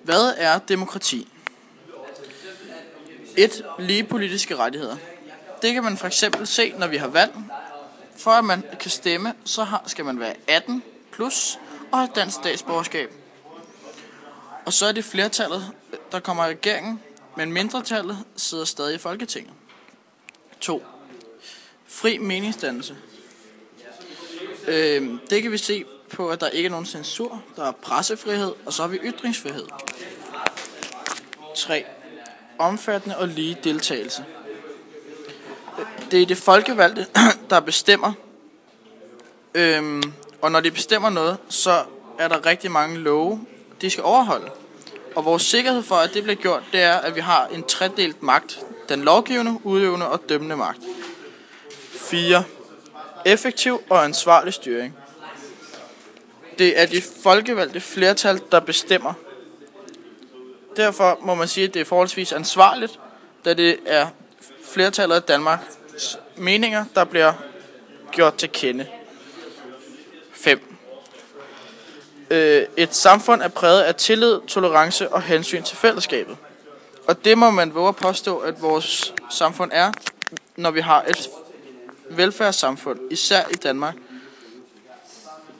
Hvad er demokrati? 1. Lige politiske rettigheder. Det kan man for eksempel se, når vi har valg. For at man kan stemme, skal man være 18 plus og have dansk statsborgerskab. Og så er det flertallet, der kommer i regeringen, men mindretallet sidder stadig i Folketinget. 2. Fri meningsdannelse. Det kan vi se på, at der ikke er nogen censur, der er pressefrihed, og så har vi ytringsfrihed. 3. Omfattende og lige deltagelse. Det er det folkevalgte, der bestemmer, og når de bestemmer noget, så er der rigtig mange love, de skal overholde. Og vores sikkerhed for, at det bliver gjort, det er, at vi har en tredelt magt. Den lovgivende, udøvende og dømmende magt. 4. Effektiv og ansvarlig styring. Det er de folkevalgte flertal, der bestemmer. Derfor må man sige, at det er forholdsvis ansvarligt, da det er flertallet af Danmarks meninger, der bliver gjort til kende. 5. Et samfund er præget af tillid, tolerance og hensyn til fællesskabet. Og det må man våge at påstå, at vores samfund er, når vi har et velfærdssamfund, især i Danmark,